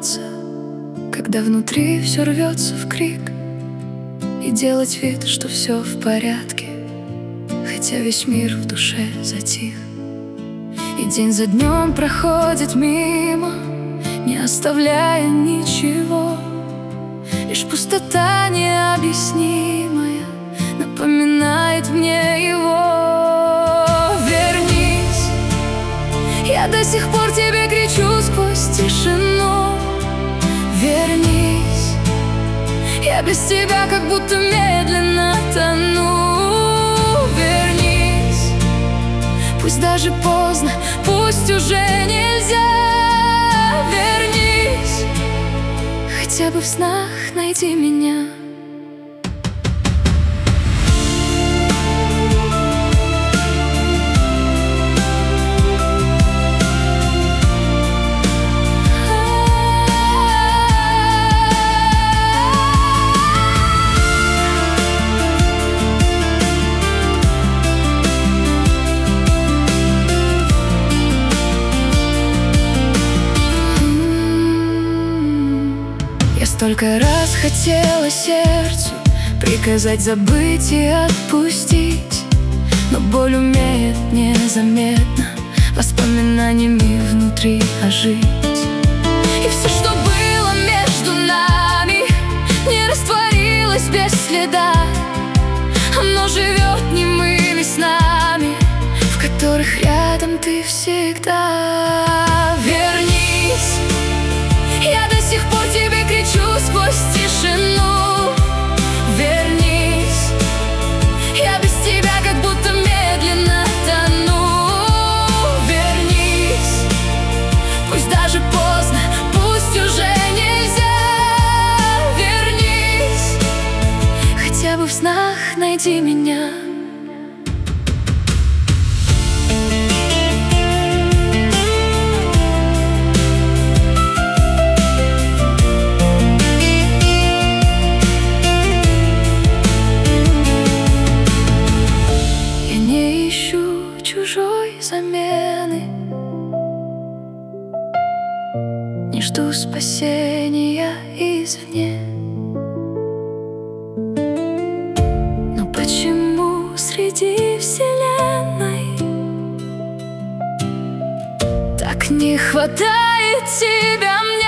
улыбаться, когда внутри все рвется в крик, и делать вид, что все в порядке, хотя весь мир в душе затих. И день за днем проходит мимо, не оставляя ничего, лишь пустота необъяснимая напоминает мне его. Вернись, я до сих пор тебе кричу сквозь тишину. Вернись, я без тебя как будто медленно тону. Вернись, пусть даже поздно, пусть уже нельзя. Вернись, хотя бы в снах найди меня. Столько раз хотела сердцу приказать забыть и отпустить, но боль умеет незаметно воспоминаниями внутри ожить. И все, что было между нами, не растворилось без следа. Оно живет немыми снами, в которых рядом ты всегда. Вернись, я до сих пор тебе кричу сквозь тишину. Вернись, я без тебя как будто медленно тону. Вернись, пусть даже поздно, пусть уже нельзя. Вернись, хотя бы в снах найди меня. Чужой замены, не жду спасения извне. Но почему среди вселенной так не хватает тебя мне?